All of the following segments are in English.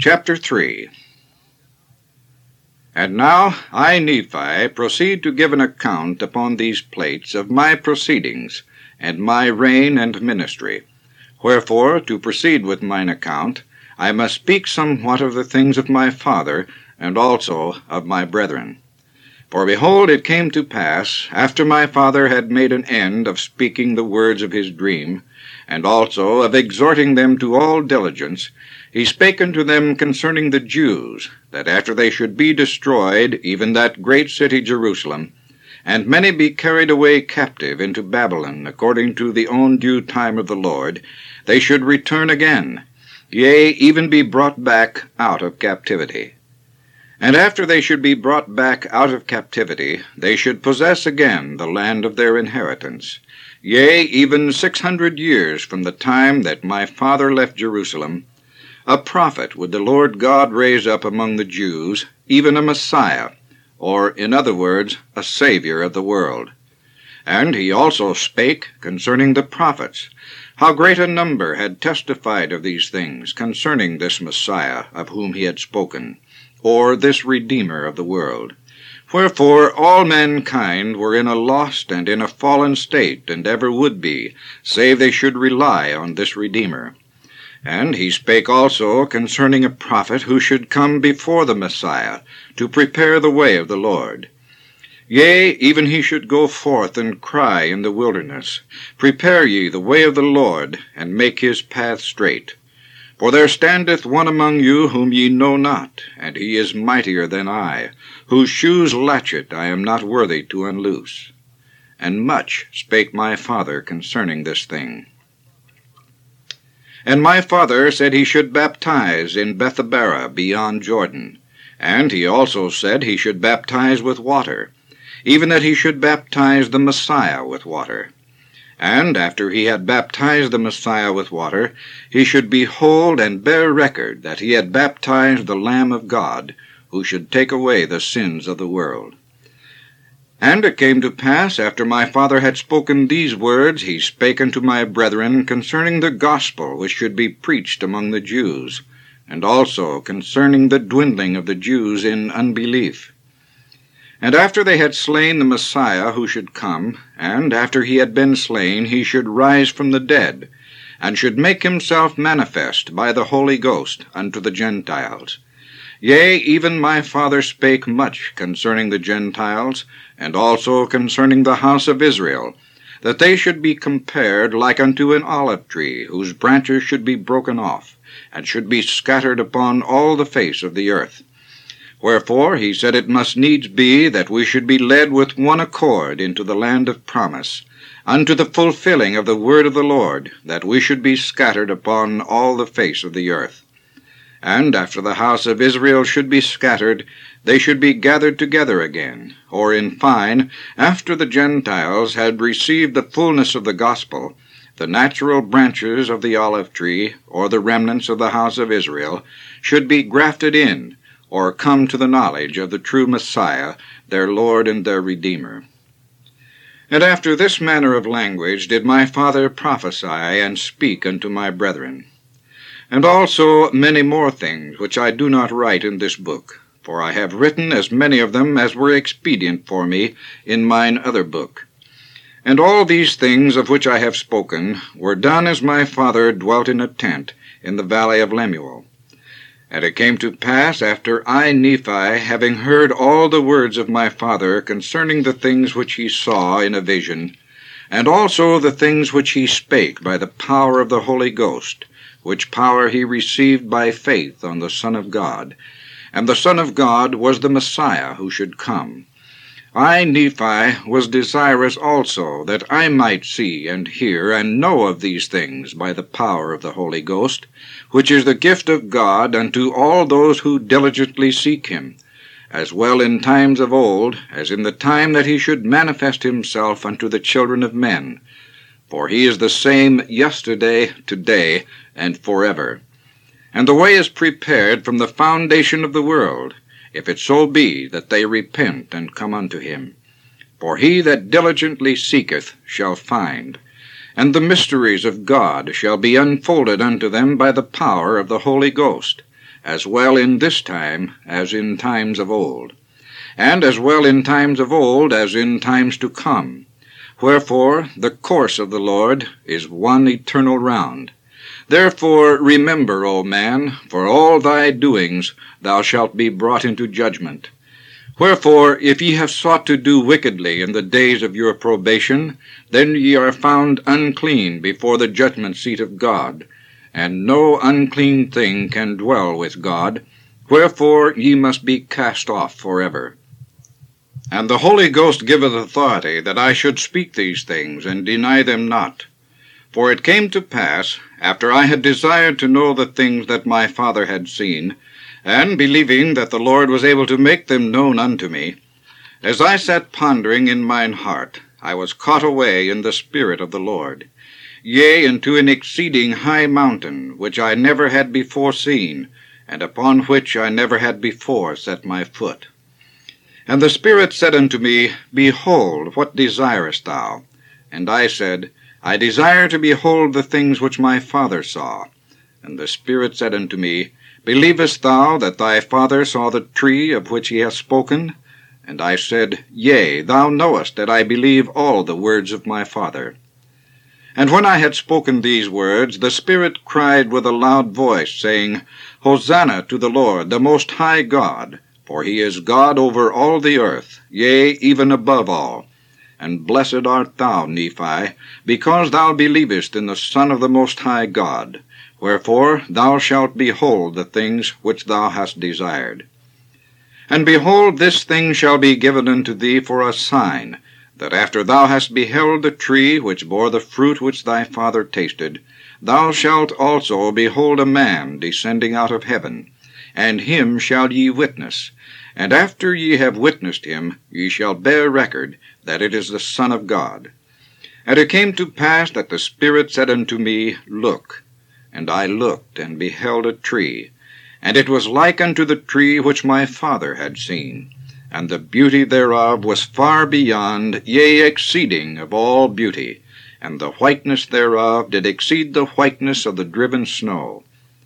Chapter 3. And now I, Nephi, proceed to give an account upon these plates of my proceedings, and my reign and ministry. Wherefore, to proceed with mine account, I must speak somewhat of the things of my father, and also of my brethren. For behold, it came to pass, after my father had made an end of speaking the words of his dream, and also of exhorting them to all diligence, he spake unto them concerning the Jews, that after they should be destroyed, even that great city Jerusalem, and many be carried away captive into Babylon, according to the own due time of the Lord, they should return again, yea, even be brought back out of captivity. And after they should be brought back out of captivity, they should possess again the land of their inheritance. Yea, even 600 years from the time that my father left Jerusalem, a prophet would the Lord God raise up among the Jews, even a Messiah, or, in other words, a Savior of the world. And he also spake concerning the prophets, how great a number had testified of these things concerning this Messiah of whom he had spoken, or this Redeemer of the world. Wherefore all mankind were in a lost and in a fallen state, and ever would be, save they should rely on this Redeemer. And he spake also concerning a prophet who should come before the Messiah, to prepare the way of the Lord. Yea, even he should go forth and cry in the wilderness, Prepare ye the way of the Lord, and make his path straight. For there standeth one among you whom ye know not, and he is mightier than I, whose shoes latchet I am not worthy to unloose. And much spake my father concerning this thing. And my father said he should baptize in Bethabara beyond Jordan, and he also said he should baptize with water, even that he should baptize the Messiah with water. And after he had baptized the Messiah with water, he should behold and bear record that he had baptized the Lamb of God, who should take away the sins of the world. And it came to pass, after my father had spoken these words, he spake unto my brethren concerning the gospel which should be preached among the Jews, and also concerning the dwindling of the Jews in unbelief. And after they had slain the Messiah who should come, and after he had been slain, he should rise from the dead, and should make himself manifest by the Holy Ghost unto the Gentiles. Yea, even my father spake much concerning the Gentiles, and also concerning the house of Israel, that they should be compared like unto an olive tree, whose branches should be broken off, and should be scattered upon all the face of the earth. Wherefore he said it must needs be that we should be led with one accord into the land of promise, unto the fulfilling of the word of the Lord, that we should be scattered upon all the face of the earth. And after the house of Israel should be scattered, they should be gathered together again, or in fine, after the Gentiles had received the fullness of the gospel, the natural branches of the olive tree, or the remnants of the house of Israel, should be grafted in, or come to the knowledge of the true Messiah, their Lord and their Redeemer. And after this manner of language did my father prophesy and speak unto my brethren. And also many more things, which I do not write in this book, for I have written as many of them as were expedient for me in mine other book. And all these things of which I have spoken were done as my father dwelt in a tent in the valley of Lemuel. And it came to pass, after I, Nephi, having heard all the words of my father concerning the things which he saw in a vision, and also the things which he spake by the power of the Holy Ghost, which power he received by faith on the Son of God, and the Son of God was the Messiah who should come. I, Nephi, was desirous also that I might see and hear and know of these things by the power of the Holy Ghost, which is the gift of God unto all those who diligently seek him, as well in times of old as in the time that he should manifest himself unto the children of men. For he is the same yesterday, today, and forever. And the way is prepared from the foundation of the world, if it so be that they repent and come unto him. For he that diligently seeketh shall find, and the mysteries of God shall be unfolded unto them by the power of the Holy Ghost, as well in this time as in times of old, and as well in times of old as in times to come. Wherefore the course of the Lord is one eternal round. Therefore remember, O man, for all thy doings thou shalt be brought into judgment. Wherefore, if ye have sought to do wickedly in the days of your probation, then ye are found unclean before the judgment seat of God, and no unclean thing can dwell with God. Wherefore ye must be cast off forever. And the Holy Ghost giveth authority that I should speak these things, and deny them not. For it came to pass, after I had desired to know the things that my Father had seen, and believing that the Lord was able to make them known unto me, as I sat pondering in mine heart, I was caught away in the Spirit of the Lord, yea, into an exceeding high mountain, which I never had before seen, and upon which I never had before set my foot. And the Spirit said unto me, Behold, what desirest thou? And I said, I desire to behold the things which my Father saw. And the Spirit said unto me, Believest thou that thy father saw the tree of which he hath spoken? And I said, Yea, thou knowest that I believe all the words of my Father. And when I had spoken these words, the Spirit cried with a loud voice, saying, Hosanna to the Lord, the Most High God, for he is God over all the earth, yea, even above all. And blessed art thou, Nephi, because thou believest in the Son of the Most High God. Wherefore thou shalt behold the things which thou hast desired. And behold, this thing shall be given unto thee for a sign, that after thou hast beheld the tree which bore the fruit which thy father tasted, thou shalt also behold a man descending out of heaven, and him shall ye witness. And after ye have witnessed him, ye shall bear record that it is the Son of God. And it came to pass that the Spirit said unto me, Look. And I looked, and beheld a tree, and it was like unto the tree which my father had seen, and the beauty thereof was far beyond, yea, exceeding of all beauty, and the whiteness thereof did exceed the whiteness of the driven snow.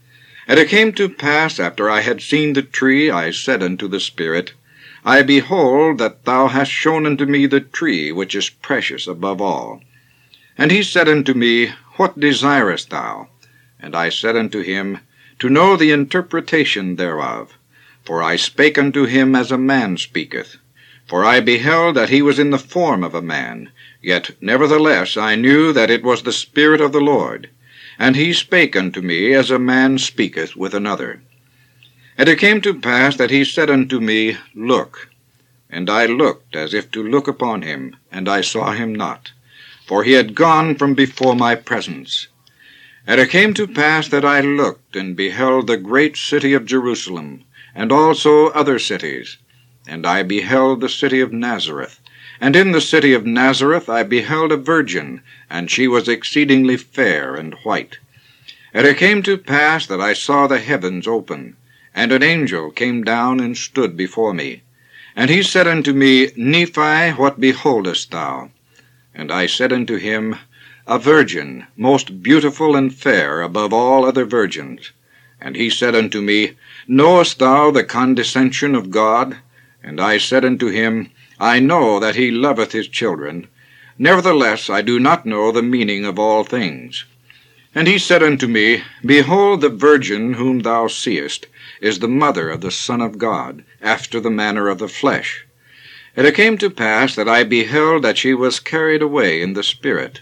And it came to pass, after I had seen the tree, I said unto the Spirit, I behold that thou hast shown unto me the tree which is precious above all. And he said unto me, What desirest thou? And I said unto him, To know the interpretation thereof. For I spake unto him as a man speaketh. For I beheld that he was in the form of a man, yet nevertheless I knew that it was the Spirit of the Lord. And he spake unto me as a man speaketh with another. And it came to pass that he said unto me, Look. And I looked as if to look upon him, and I saw him not, for he had gone from before my presence. And it came to pass that I looked, and beheld the great city of Jerusalem, and also other cities. And I beheld the city of Nazareth. And in the city of Nazareth I beheld a virgin, and she was exceedingly fair and white. And it came to pass that I saw the heavens open, and an angel came down and stood before me. And he said unto me, Nephi, what beholdest thou? And I said unto him, A virgin, most beautiful and fair above all other virgins. And he said unto me, Knowest thou the condescension of God? And I said unto him, I know that he loveth his children. Nevertheless I do not know the meaning of all things. And he said unto me, Behold, the virgin whom thou seest is the mother of the Son of God, after the manner of the flesh. And it came to pass that I beheld that she was carried away in the Spirit.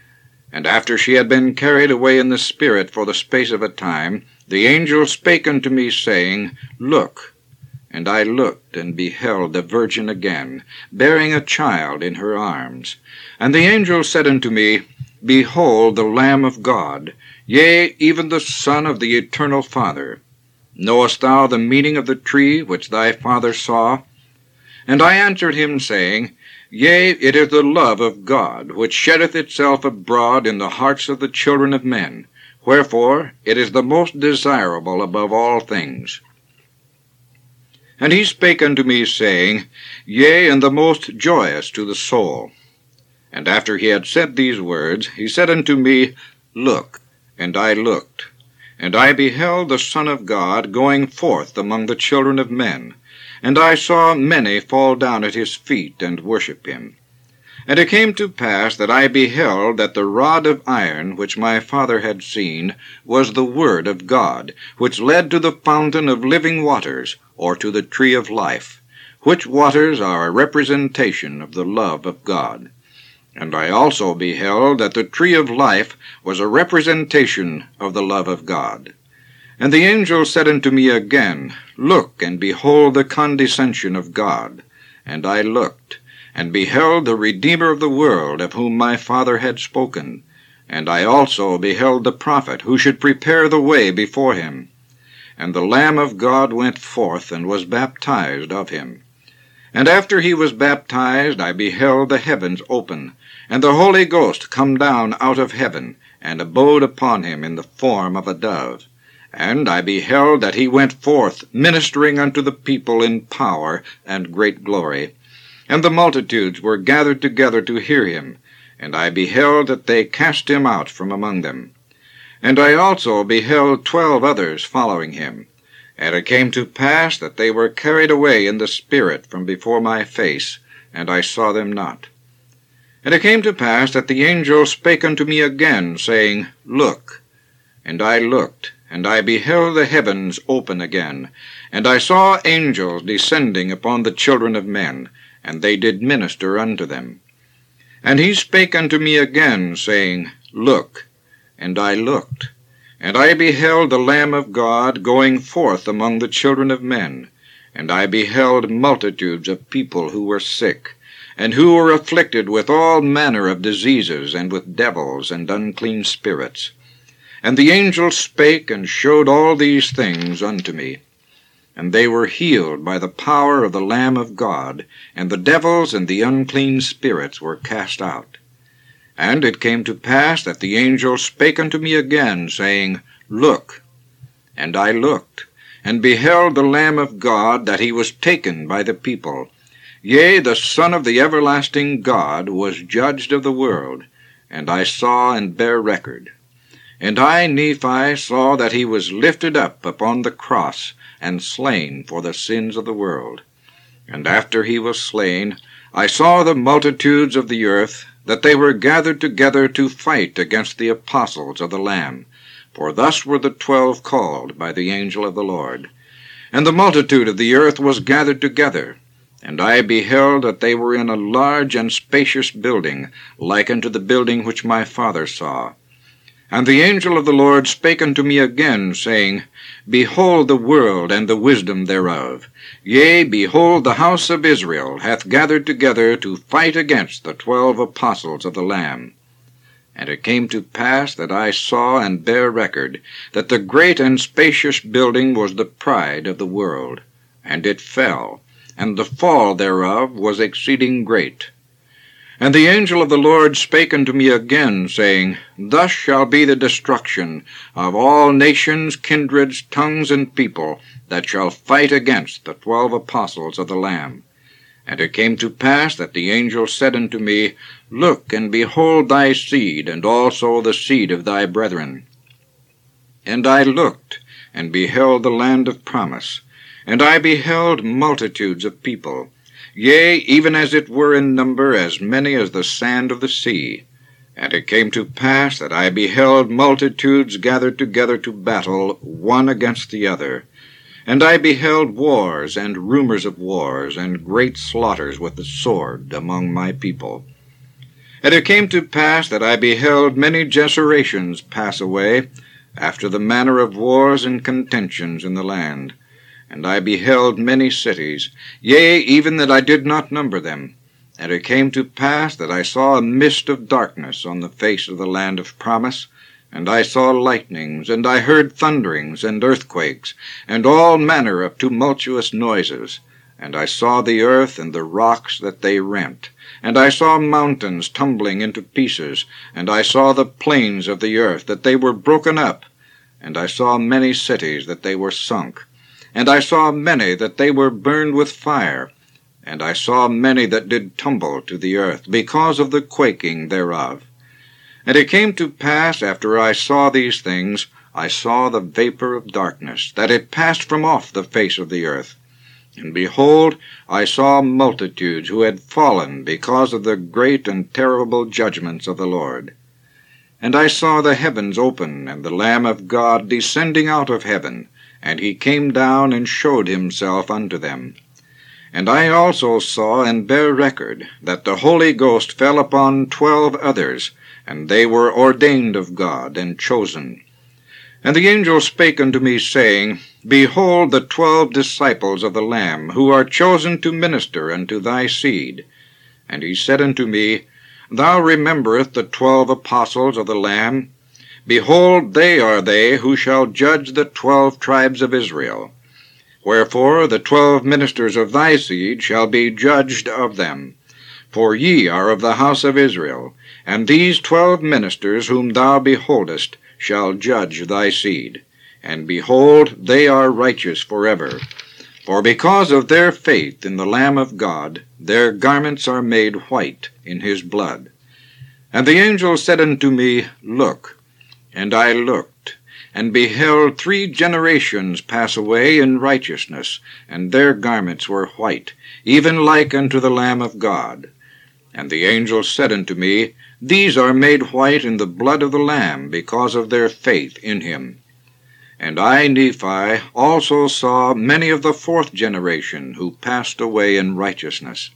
And after she had been carried away in the Spirit for the space of a time, the angel spake unto me, saying, Look. And I looked, and beheld the virgin again, bearing a child in her arms. And the angel said unto me, Behold the Lamb of God, yea, even the Son of the Eternal Father. Knowest thou the meaning of the tree which thy father saw? And I answered him, saying, Yea, it is the love of God, which sheddeth itself abroad in the hearts of the children of men. Wherefore it is the most desirable above all things. And he spake unto me, saying, Yea, and the most joyous to the soul. And after he had said these words, he said unto me, Look. And I looked. And I beheld the Son of God going forth among the children of men, and I saw many fall down at his feet and worship him. And it came to pass that I beheld that the rod of iron which my father had seen was the word of God, which led to the fountain of living waters, or to the tree of life, which waters are a representation of the love of God. And I also beheld that the tree of life was a representation of the love of God. And the angel said unto me again, Look, and behold the condescension of God. And I looked, and beheld the Redeemer of the world, of whom my father had spoken. And I also beheld the prophet, who should prepare the way before him. And the Lamb of God went forth, and was baptized of him. And after he was baptized, I beheld the heavens open, and the Holy Ghost come down out of heaven, and abode upon him in the form of a dove. And I beheld that he went forth, ministering unto the people in power and great glory. And the multitudes were gathered together to hear him, and I beheld that they cast him out from among them. And I also beheld 12 others following him. And it came to pass that they were carried away in the Spirit from before my face, and I saw them not. And it came to pass that the angel spake unto me again, saying, Look. And I looked, and I beheld the heavens open again, and I saw angels descending upon the children of men, and they did minister unto them. And he spake unto me again, saying, Look. And I looked, and I beheld the Lamb of God going forth among the children of men, and I beheld multitudes of people who were sick, and who were afflicted with all manner of diseases, and with devils and unclean spirits. And the angel spake and showed all these things unto me. And they were healed by the power of the Lamb of God, and the devils and the unclean spirits were cast out. And it came to pass that the angel spake unto me again, saying, Look. And I looked, and beheld the Lamb of God, that he was taken by the people. Yea, the Son of the everlasting God was judged of the world, and I saw and bare record. And I, Nephi, saw that he was lifted up upon the cross, and slain for the sins of the world. And after he was slain, I saw the multitudes of the earth, that they were gathered together to fight against the apostles of the Lamb. For thus were the 12 called by the angel of the Lord. And the multitude of the earth was gathered together. And I beheld that they were in a large and spacious building, like unto the building which my father saw. And the angel of the Lord spake unto me again, saying, Behold the world and the wisdom thereof. Yea, behold, the house of Israel hath gathered together to fight against the 12 apostles of the Lamb. And it came to pass that I saw and bare record, that the great and spacious building was the pride of the world. And it fell, and the fall thereof was exceeding great. And the angel of the Lord spake unto me again, saying, Thus shall be the destruction of all nations, kindreds, tongues, and people, that shall fight against the 12 apostles of the Lamb. And it came to pass that the angel said unto me, Look, and behold thy seed, and also the seed of thy brethren. And I looked, and beheld the land of promise, and I beheld multitudes of people, yea, even as it were in number as many as the sand of the sea. And it came to pass that I beheld multitudes gathered together to battle, one against the other. And I beheld wars and rumors of wars, and great slaughters with the sword among my people. And it came to pass that I beheld many desolations pass away, after the manner of wars and contentions in the land. And I beheld many cities, yea, even that I did not number them. And it came to pass that I saw a mist of darkness on the face of the land of promise, and I saw lightnings, and I heard thunderings, and earthquakes, and all manner of tumultuous noises. And I saw the earth and the rocks that they rent, and I saw mountains tumbling into pieces, and I saw the plains of the earth that they were broken up, and I saw many cities that they were sunk. And I saw many that they were burned with fire, and I saw many that did tumble to the earth, because of the quaking thereof. And it came to pass, after I saw these things, I saw the vapor of darkness, that it passed from off the face of the earth. And behold, I saw multitudes who had fallen because of the great and terrible judgments of the Lord. And I saw the heavens open, and the Lamb of God descending out of heaven, and he came down and showed himself unto them. And I also saw and bear record that the Holy Ghost fell upon 12 others, and they were ordained of God and chosen. And the angel spake unto me, saying, Behold the 12 disciples of the Lamb, who are chosen to minister unto thy seed. And he said unto me, Thou rememberest the 12 apostles of the Lamb? Behold, they are they who shall judge the 12 tribes of Israel. Wherefore the 12 ministers of thy seed shall be judged of them. For ye are of the house of Israel, and these 12 ministers whom thou beholdest shall judge thy seed. And behold, they are righteous forever. For because of their faith in the Lamb of God, their garments are made white in his blood. And the angel said unto me, Look. And I looked, and beheld 3 generations pass away in righteousness, and their garments were white, even like unto the Lamb of God. And the angel said unto me, These are made white in the blood of the Lamb, because of their faith in him. And I, Nephi, also saw many of the 4th generation, who passed away in righteousness.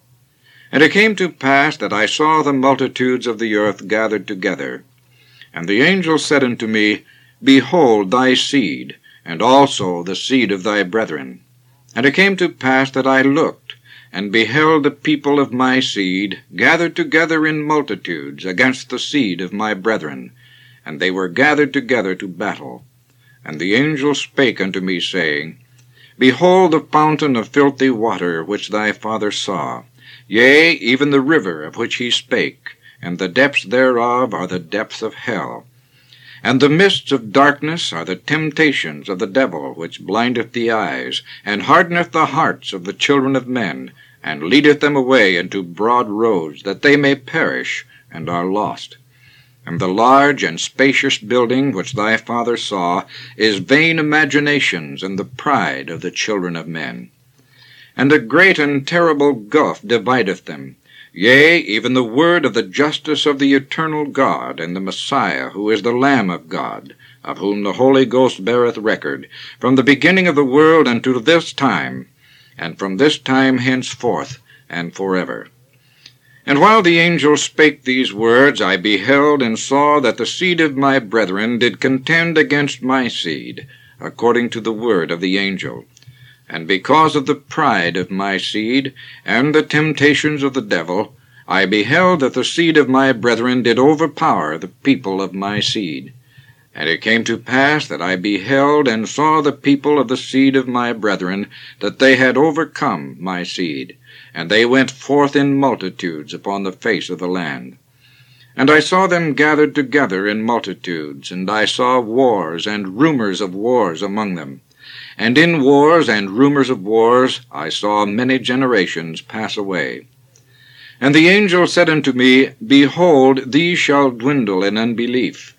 And it came to pass that I saw the multitudes of the earth gathered together. And the angel said unto me, Behold thy seed, and also the seed of thy brethren. And it came to pass that I looked, and beheld the people of my seed gathered together in multitudes against the seed of my brethren, and they were gathered together to battle. And the angel spake unto me, saying, Behold the fountain of filthy water which thy father saw, yea, even the river of which he spake, and the depths thereof are the depths of hell. And the mists of darkness are the temptations of the devil, which blindeth the eyes, and hardeneth the hearts of the children of men, and leadeth them away into broad roads, that they may perish, and are lost. And the large and spacious building which thy father saw is vain imaginations and the pride of the children of men. And a great and terrible gulf divideth them, yea, even the word of the justice of the eternal God, and the Messiah, who is the Lamb of God, of whom the Holy Ghost beareth record, from the beginning of the world unto this time, and from this time henceforth and forever. And while the angel spake these words, I beheld and saw that the seed of my brethren did contend against my seed, according to the word of the angel. And because of the pride of my seed, and the temptations of the devil, I beheld that the seed of my brethren did overpower the people of my seed. And it came to pass that I beheld and saw the people of the seed of my brethren, that they had overcome my seed, and they went forth in multitudes upon the face of the land. And I saw them gathered together in multitudes, and I saw wars and rumors of wars among them. And in wars and rumors of wars I saw many generations pass away. And the angel said unto me, Behold, these shall dwindle in unbelief.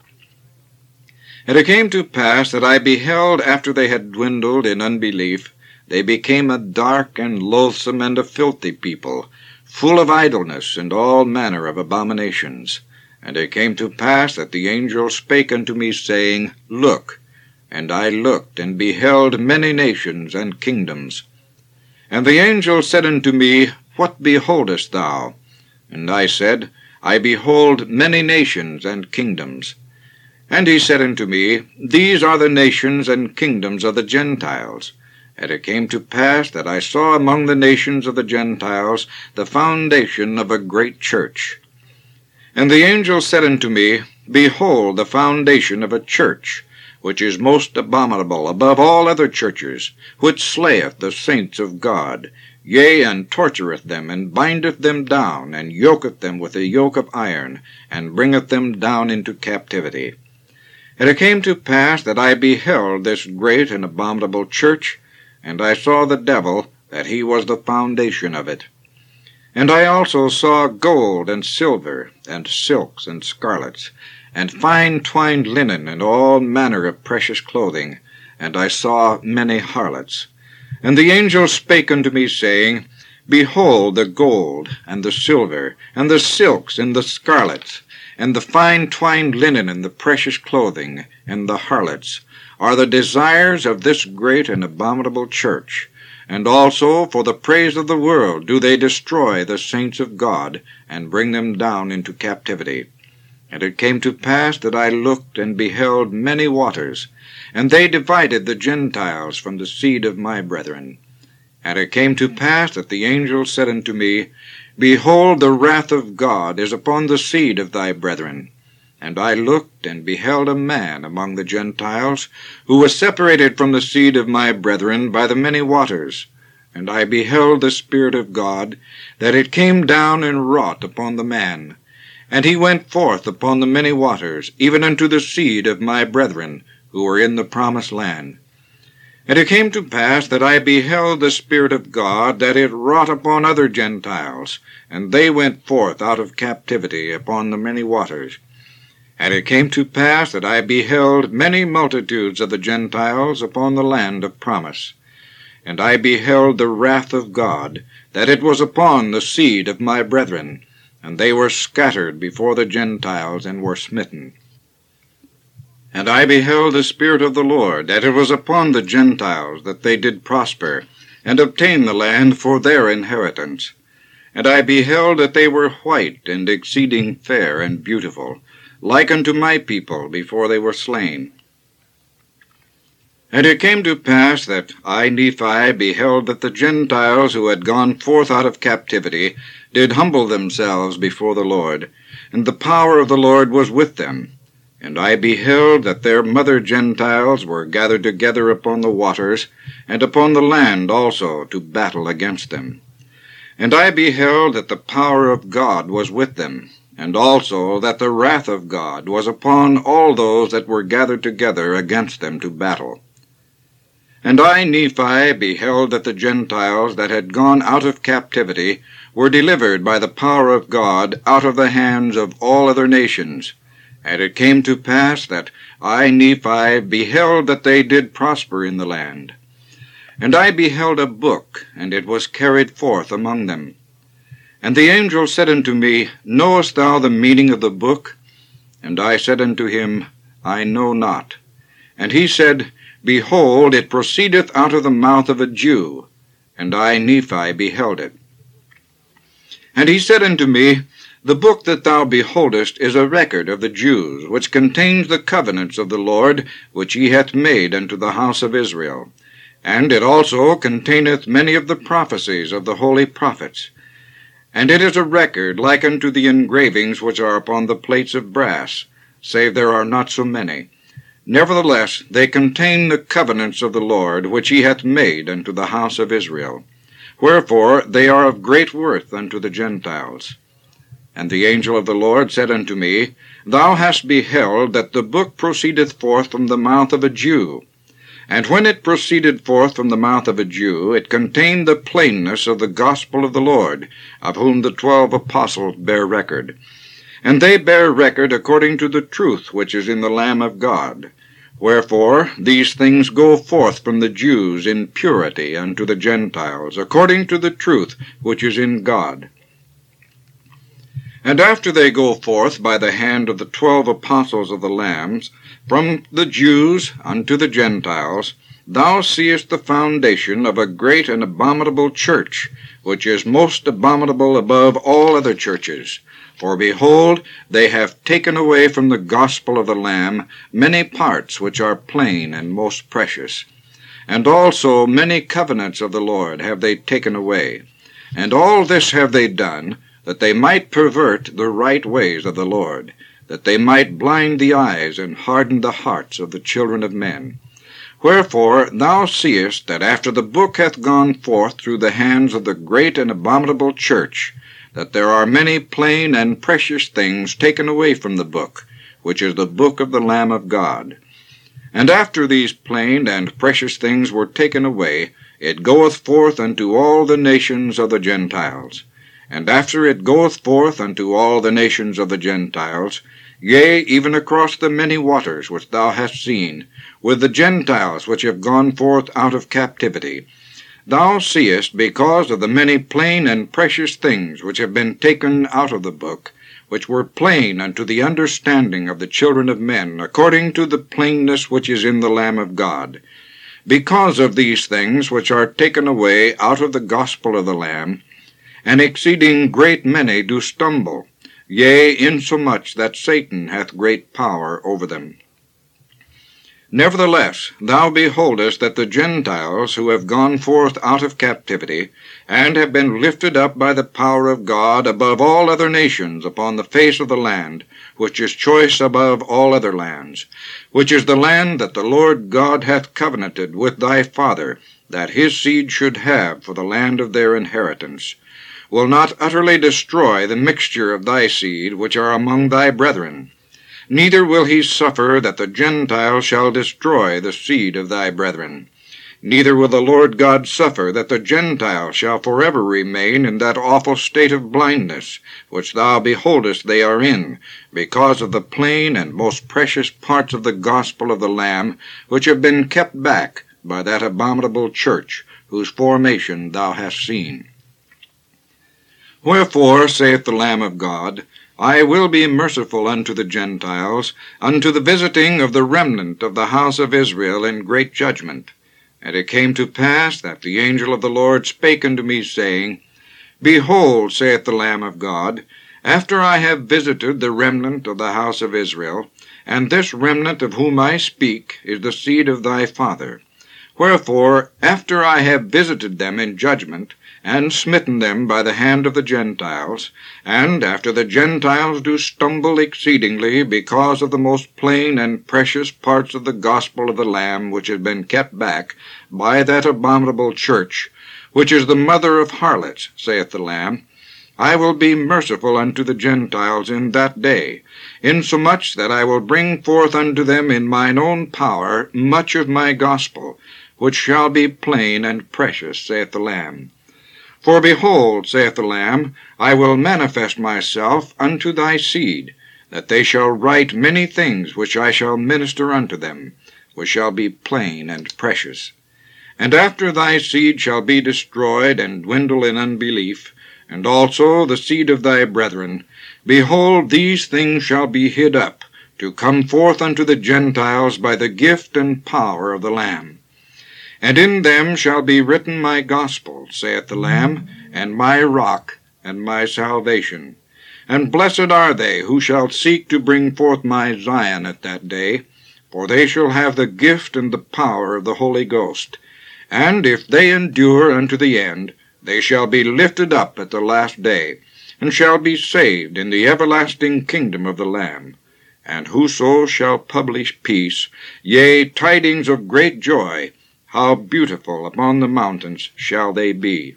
And it came to pass that I beheld, after they had dwindled in unbelief, they became a dark and loathsome and a filthy people, full of idleness and all manner of abominations. And it came to pass that the angel spake unto me, saying, Look. And I looked, and beheld many nations and kingdoms. And the angel said unto me, What beholdest thou? And I said, I behold many nations and kingdoms. And he said unto me, These are the nations and kingdoms of the Gentiles. And it came to pass that I saw among the nations of the Gentiles the foundation of a great church. And the angel said unto me, Behold the foundation of a church, which is most abominable above all other churches, which slayeth the saints of God, yea, and tortureth them, and bindeth them down, and yoketh them with a yoke of iron, and bringeth them down into captivity. And it came to pass that I beheld this great and abominable church, and I saw the devil, that he was the foundation of it. And I also saw gold and silver, and silks and scarlets, and fine twined linen, and all manner of precious clothing. And I saw many harlots. And the angel spake unto me, saying, Behold, the gold, and the silver, and the silks, and the scarlets, and the fine twined linen, and the precious clothing, and the harlots, are the desires of this great and abominable church. And also for the praise of the world do they destroy the saints of God, and bring them down into captivity. And it came to pass that I looked and beheld many waters, and they divided the Gentiles from the seed of my brethren. And it came to pass that the angel said unto me, Behold, the wrath of God is upon the seed of thy brethren. And I looked and beheld a man among the Gentiles, who was separated from the seed of my brethren by the many waters. And I beheld the Spirit of God, that it came down and wrought upon the man. And he went forth upon the many waters, even unto the seed of my brethren, who were in the promised land. And it came to pass that I beheld the Spirit of God, that it wrought upon other Gentiles, and they went forth out of captivity upon the many waters. And it came to pass that I beheld many multitudes of the Gentiles upon the land of promise. And I beheld the wrath of God, that it was upon the seed of my brethren, and they were scattered before the Gentiles, and were smitten. And I beheld the Spirit of the Lord, that it was upon the Gentiles, that they did prosper, and obtain the land for their inheritance. And I beheld that they were white, and exceeding fair and beautiful, like unto my people before they were slain. And it came to pass that I, Nephi, beheld that the Gentiles who had gone forth out of captivity did humble themselves before the Lord, and the power of the Lord was with them. And I beheld that their mother Gentiles were gathered together upon the waters, and upon the land also, to battle against them. And I beheld that the power of God was with them, and also that the wrath of God was upon all those that were gathered together against them to battle. And I, Nephi, beheld that the Gentiles that had gone out of captivity were delivered by the power of God out of the hands of all other nations. And it came to pass that I, Nephi, beheld that they did prosper in the land. And I beheld a book, and it was carried forth among them. And the angel said unto me, Knowest thou the meaning of the book? And I said unto him, I know not. And he said, Behold, it proceedeth out of the mouth of a Jew. And I, Nephi, beheld it. And he said unto me, The book that thou beholdest is a record of the Jews, which contains the covenants of the Lord, which he hath made unto the house of Israel. And it also containeth many of the prophecies of the holy prophets. And it is a record like unto the engravings which are upon the plates of brass, save there are not so many. Nevertheless, they contain the covenants of the Lord, which he hath made unto the house of Israel. Wherefore they are of great worth unto the Gentiles. And the angel of the Lord said unto me, Thou hast beheld that the book proceedeth forth from the mouth of a Jew. And when it proceeded forth from the mouth of a Jew, it contained the plainness of the gospel of the Lord, of whom the 12 apostles bear record. And they bear record according to the truth which is in the Lamb of God. Wherefore these things go forth from the Jews in purity unto the Gentiles, according to the truth which is in God. And after they go forth by the hand of the 12 apostles of the Lamb, from the Jews unto the Gentiles, thou seest the foundation of a great and abominable church, which is most abominable above all other churches. For behold, they have taken away from the gospel of the Lamb many parts which are plain and most precious. And also many covenants of the Lord have they taken away. And all this have they done, that they might pervert the right ways of the Lord, that they might blind the eyes and harden the hearts of the children of men. Wherefore thou seest that after the book hath gone forth through the hands of the great and abominable church, that there are many plain and precious things taken away from the book, which is the book of the Lamb of God. And after these plain and precious things were taken away, it goeth forth unto all the nations of the Gentiles. And after it goeth forth unto all the nations of the Gentiles, yea, even across the many waters which thou hast seen, with the Gentiles which have gone forth out of captivity. Thou seest, because of the many plain and precious things which have been taken out of the book, which were plain unto the understanding of the children of men, according to the plainness which is in the Lamb of God. Because of these things which are taken away out of the gospel of the Lamb, an exceeding great many do stumble, yea, insomuch that Satan hath great power over them. Nevertheless, thou beholdest that the Gentiles, who have gone forth out of captivity, and have been lifted up by the power of God above all other nations upon the face of the land, which is choice above all other lands, which is the land that the Lord God hath covenanted with thy father, that his seed should have for the land of their inheritance, will not utterly destroy the mixture of thy seed which are among thy brethren. Neither will he suffer that the Gentiles shall destroy the seed of thy brethren. Neither will the Lord God suffer that the Gentiles shall forever remain in that awful state of blindness, which thou beholdest they are in, because of the plain and most precious parts of the gospel of the Lamb, which have been kept back by that abominable church, whose formation thou hast seen. Wherefore, saith the Lamb of God, I will be merciful unto the Gentiles, unto the visiting of the remnant of the house of Israel in great judgment. And it came to pass that the angel of the Lord spake unto me, saying, Behold, saith the Lamb of God, after I have visited the remnant of the house of Israel, and this remnant of whom I speak is the seed of thy father. Wherefore, after I have visited them in judgment, and smitten them by the hand of the Gentiles, and after the Gentiles do stumble exceedingly because of the most plain and precious parts of the gospel of the Lamb which has been kept back by that abominable church, which is the mother of harlots, saith the Lamb, I will be merciful unto the Gentiles in that day, insomuch that I will bring forth unto them in mine own power much of my gospel, which shall be plain and precious, saith the Lamb. For behold, saith the Lamb, I will manifest myself unto thy seed, that they shall write many things which I shall minister unto them, which shall be plain and precious. And after thy seed shall be destroyed and dwindle in unbelief, and also the seed of thy brethren, behold, these things shall be hid up, to come forth unto the Gentiles by the gift and power of the Lamb. And in them shall be written my gospel, saith the Lamb, and my rock, and my salvation. And blessed are they who shall seek to bring forth my Zion at that day, for they shall have the gift and the power of the Holy Ghost. And if they endure unto the end, they shall be lifted up at the last day, and shall be saved in the everlasting kingdom of the Lamb. And whoso shall publish peace, yea, tidings of great joy, how beautiful upon the mountains shall they be.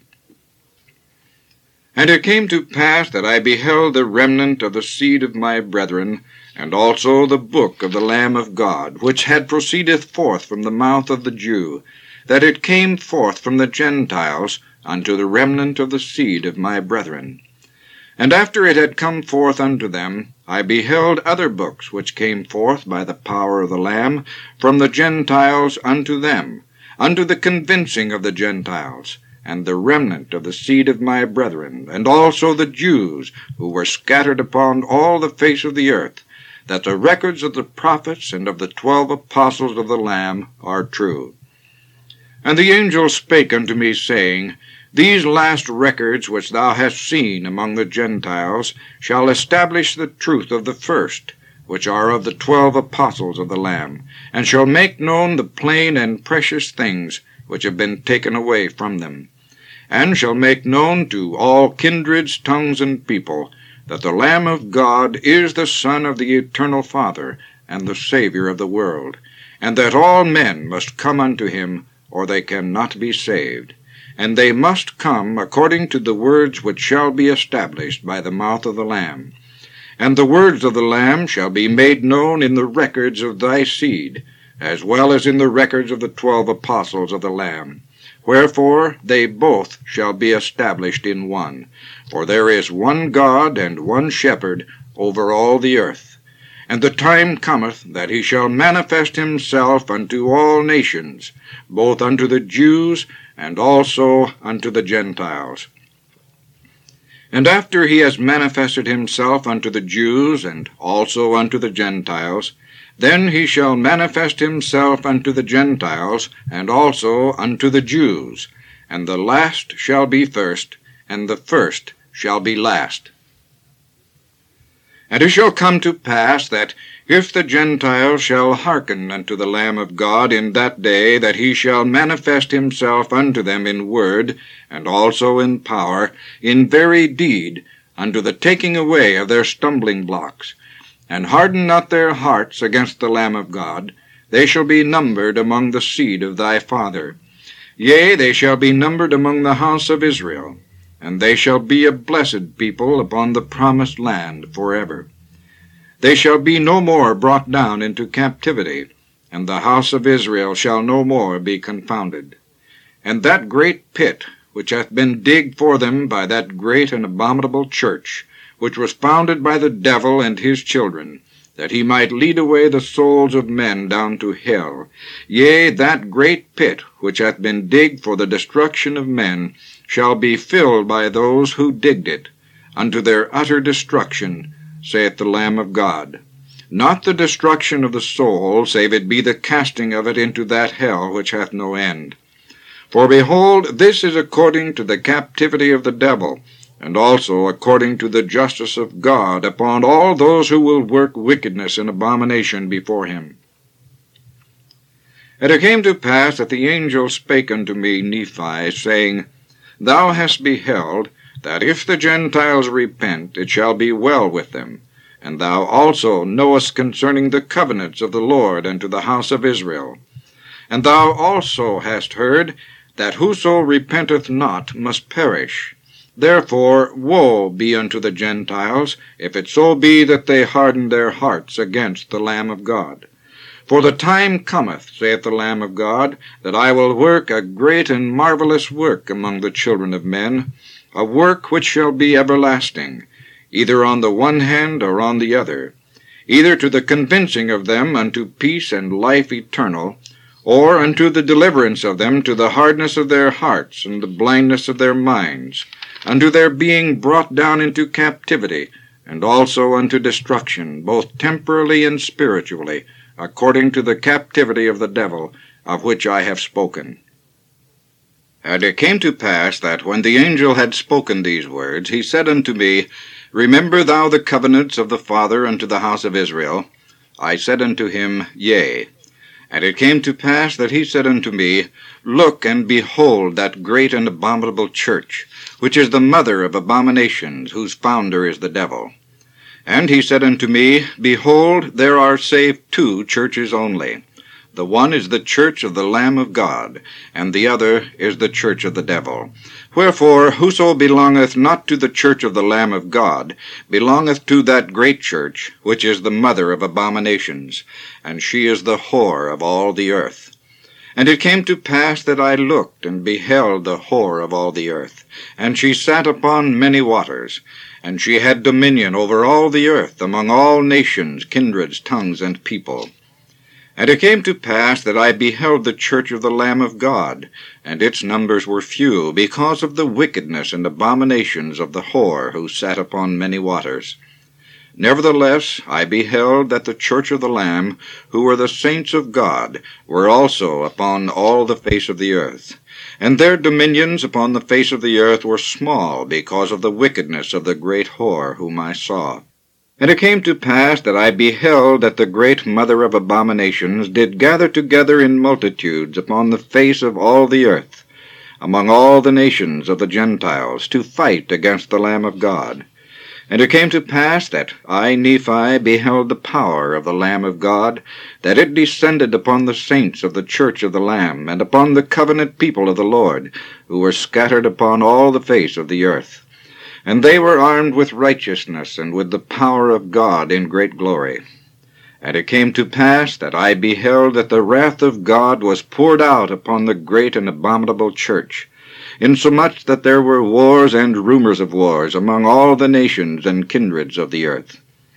And it came to pass that I beheld the remnant of the seed of my brethren, and also the book of the Lamb of God, which had proceeded forth from the mouth of the Jew, that it came forth from the Gentiles unto the remnant of the seed of my brethren. And after it had come forth unto them, I beheld other books which came forth by the power of the Lamb from the Gentiles unto them, unto the convincing of the Gentiles, and the remnant of the seed of my brethren, and also the Jews, who were scattered upon all the face of the earth, that the records of the prophets and of the 12 apostles of the Lamb are true. And the angel spake unto me, saying, These last records which thou hast seen among the Gentiles shall establish the truth of the first, which are of the 12 apostles of the Lamb, and shall make known the plain and precious things which have been taken away from them, and shall make known to all kindreds, tongues, and people, that the Lamb of God is the Son of the eternal Father, and the Saviour of the world, and that all men must come unto him, or they cannot be saved. And they must come according to the words which shall be established by the mouth of the Lamb. And the words of the Lamb shall be made known in the records of thy seed, as well as in the records of the 12 apostles of the Lamb. Wherefore they both shall be established in one. For there is one God and one shepherd over all the earth. And the time cometh that he shall manifest himself unto all nations, both unto the Jews and also unto the Gentiles. And after he has manifested himself unto the Jews and also unto the Gentiles, then he shall manifest himself unto the Gentiles and also unto the Jews, and the last shall be first, and the first shall be last. And it shall come to pass that if the Gentiles shall hearken unto the Lamb of God in that day, that he shall manifest himself unto them in word, and also in power, in very deed, unto the taking away of their stumbling blocks, and harden not their hearts against the Lamb of God, they shall be numbered among the seed of thy father. Yea, they shall be numbered among the house of Israel, and they shall be a blessed people upon the promised land forever. They shall be no more brought down into captivity, and the house of Israel shall no more be confounded. And that great pit, which hath been digged for them by that great and abominable church, which was founded by the devil and his children, that he might lead away the souls of men down to hell, yea, that great pit, which hath been digged for the destruction of men, shall be filled by those who digged it, unto their utter destruction, saith the Lamb of God. Not the destruction of the soul, save it be the casting of it into that hell which hath no end. For behold, this is according to the captivity of the devil, and also according to the justice of God upon all those who will work wickedness and abomination before him. And it came to pass that the angel spake unto me, Nephi, saying, Thou hast beheld, that if the Gentiles repent, it shall be well with them. And thou also knowest concerning the covenants of the Lord unto the house of Israel. And thou also hast heard, that whoso repenteth not must perish. Therefore woe be unto the Gentiles, if it so be that they harden their hearts against the Lamb of God. For the time cometh, saith the Lamb of God, that I will work a great and marvelous work among the children of men, a work which shall be everlasting, either on the one hand or on the other, either to the convincing of them unto peace and life eternal, or unto the deliverance of them to the hardness of their hearts and the blindness of their minds, unto their being brought down into captivity, and also unto destruction, both temporally and spiritually, according to the captivity of the devil, of which I have spoken. And it came to pass that when the angel had spoken these words, he said unto me, Remember thou the covenants of the Father unto the house of Israel? I said unto him, Yea. And it came to pass that he said unto me, Look and behold that great and abominable church, which is the mother of abominations, whose founder is the devil. And he said unto me, Behold, there are save two churches only. The one is the church of the Lamb of God, and the other is the church of the devil. Wherefore, whoso belongeth not to the church of the Lamb of God belongeth to that great church, which is the mother of abominations, and she is the whore of all the earth. And it came to pass that I looked and beheld the whore of all the earth, and she sat upon many waters, and she had dominion over all the earth, among all nations, kindreds, tongues, and people. And it came to pass that I beheld the church of the Lamb of God, and its numbers were few, because of the wickedness and abominations of the whore who sat upon many waters. Nevertheless I beheld that the church of the Lamb, who were the saints of God, were also upon all the face of the earth. And their dominions upon the face of the earth were small, because of the wickedness of the great whore whom I saw. And it came to pass that I beheld that the great mother of abominations did gather together in multitudes upon the face of all the earth, among all the nations of the Gentiles, to fight against the Lamb of God. And it came to pass that I, Nephi, beheld the power of the Lamb of God, that it descended upon the saints of the church of the Lamb, and upon the covenant people of the Lord, who were scattered upon all the face of the earth. And they were armed with righteousness, and with the power of God in great glory. And it came to pass that I beheld that the wrath of God was poured out upon the great and abominable church, insomuch that there were wars and rumors of wars among all the nations and kindreds of the earth.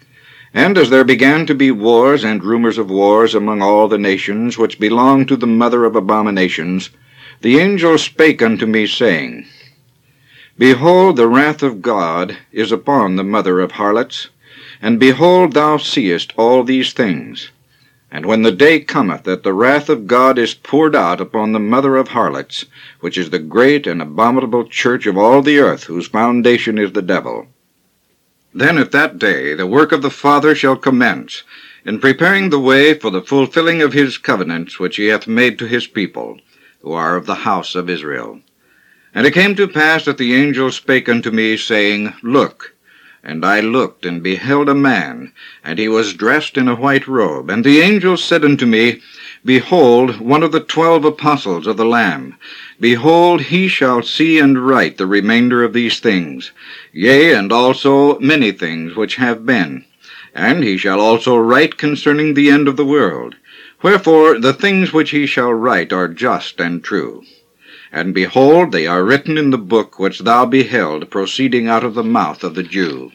And as there began to be wars and rumors of wars among all the nations which belong to the mother of abominations, the angel spake unto me, saying, Behold, the wrath of God is upon the mother of harlots, and behold, thou seest all these things. And when the day cometh that the wrath of God is poured out upon the mother of harlots, which is the great and abominable church of all the earth, whose foundation is the devil, then at that day the work of the Father shall commence, in preparing the way for the fulfilling of his covenants which he hath made to his people, who are of the house of Israel. And it came to pass that the angel spake unto me, saying, Look. And I looked, and beheld a man, and he was dressed in a white robe. And the angel said unto me, Behold, one of the 12 apostles of the Lamb. Behold, he shall see and write the remainder of these things, yea, and also many things which have been. And he shall also write concerning the end of the world. Wherefore the things which he shall write are just and true. And behold, they are written in the book which thou beheld proceeding out of the mouth of the Jew.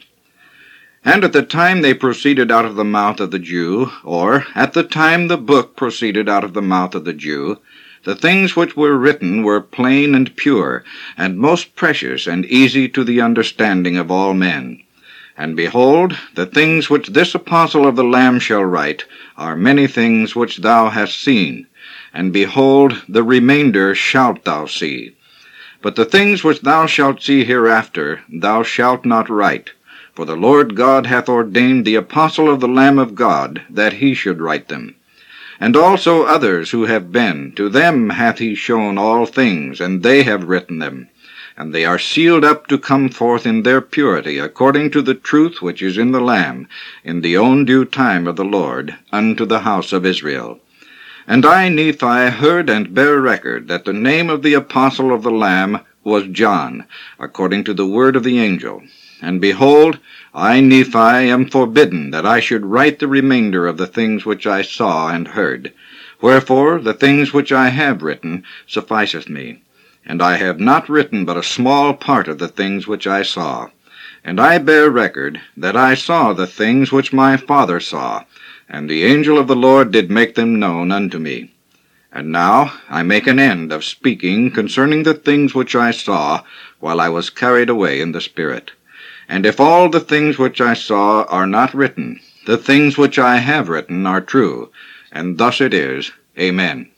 And at the time they proceeded out of the mouth of the Jew, or at the time the book proceeded out of the mouth of the Jew, the things which were written were plain and pure, and most precious and easy to the understanding of all men. And behold, the things which this apostle of the Lamb shall write are many things which thou hast seen, and behold, the remainder shalt thou see. But the things which thou shalt see hereafter thou shalt not write, for the Lord God hath ordained the apostle of the Lamb of God that he should write them. And also others who have been, to them hath he shown all things, and they have written them. And they are sealed up to come forth in their purity, according to the truth which is in the Lamb, in the own due time of the Lord, unto the house of Israel. And I, Nephi, heard and bare record that the name of the apostle of the Lamb was John, according to the word of the angel. And behold, I, Nephi, am forbidden that I should write the remainder of the things which I saw and heard. Wherefore the things which I have written sufficeth me. And I have not written but a small part of the things which I saw. And I bear record that I saw the things which my Father saw, and the angel of the Lord did make them known unto me. And now I make an end of speaking concerning the things which I saw, while I was carried away in the Spirit. And if all the things which I saw are not written, the things which I have written are true. And thus it is. Amen.